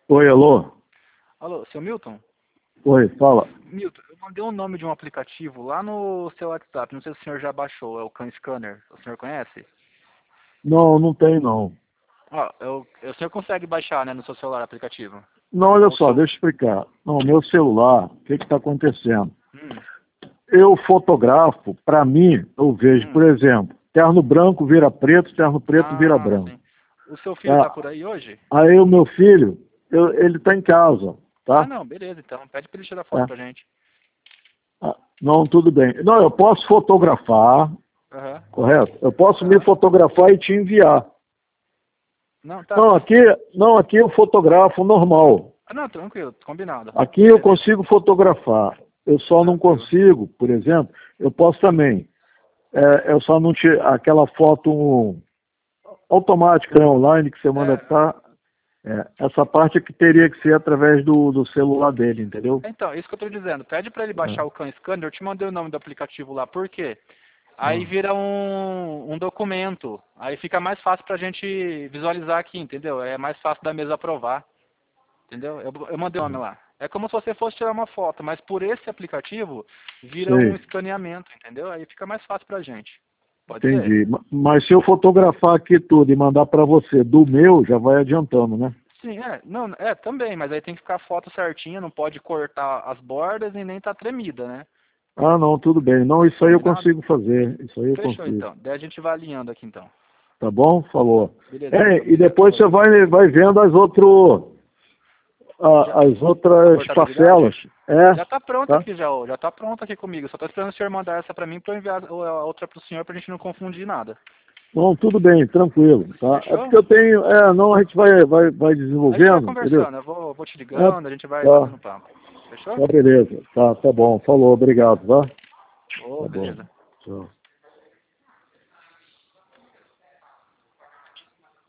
Oi, alô? Alô, seu Milton? Oi, fala. Milton, eu mandei o nome de um aplicativo lá no seu WhatsApp. Não sei se o senhor já baixou, é o Can Scanner. O senhor conhece? Não, não tem não. Ó, o senhor consegue baixar, né, no seu celular o aplicativo? Não, olha Ou o só, seu... deixa eu explicar. Não, meu celular, o que está acontecendo? Hum, Eu fotografo, para mim, eu vejo, por hum. exemplo, terno branco vira preto, terno preto vira Ah, branco. sim. O seu filho tá É, por aí hoje? aí o meu filho, ele está em casa, Ah, tá? não, beleza, então. Pede pra ele tirar foto É. pra gente. Ah, não, tudo bem. Não, eu posso fotografar, Aham, correto? Eu posso me aham. fotografar e te enviar. Não, tá. Não, aqui eu fotografo normal. Ah, não, tranquilo, combinado. Aqui eu Beleza, consigo fotografar. Eu só não tranquilo. consigo, por exemplo, eu posso também. Eu só não tiro aquela foto automática, né, online que você manda É, tá. Essa parte é que teria que ser através do celular dele, entendeu? então, isso que eu tô dizendo. Pede pra ele É. baixar o Can Scanner. Eu te mandei o nome do aplicativo lá. Por quê? Aí Ah, vira um documento. Aí fica mais fácil pra gente visualizar aqui, entendeu? É mais fácil da mesa aprovar, entendeu? Eu mandei o nome lá. É como se você fosse tirar uma foto, mas por esse aplicativo vira um sei, escaneamento, entendeu? Aí fica mais fácil pra gente. Pode ser? entendi. Mas se eu fotografar aqui tudo e mandar para você do meu, já vai adiantando, né? Sim, não, também, mas aí tem que ficar a foto certinha, não pode cortar as bordas e nem tá tremida, né? Ah, não, tudo bem. Não, isso aí eu Combinado? consigo fazer. Isso aí eu Fechou consigo. então. Daí a gente vai alinhando aqui então. Tá bom? Falou. Beleza, Milton. E Obrigado depois pela você ajuda. vai vendo Já, as a outras parcelas. portabilidade? Já tá pronta Tá? aqui já, ó. Já tá pronta aqui comigo. Só tô esperando o senhor mandar essa pra mim pra eu enviar a outra pro senhor pra gente não confundir nada. Não, tudo bem, tranquilo, tá? É Fechou? porque eu tenho, não, a gente vai A gente vai desenvolvendo, entendeu? conversando. Eu vou te É, ligando, a gente vai tá, batendo papo. Fechou? tá beleza, tá bom, falou, obrigado, tá? Ô, Tá bom, beleza. tchau.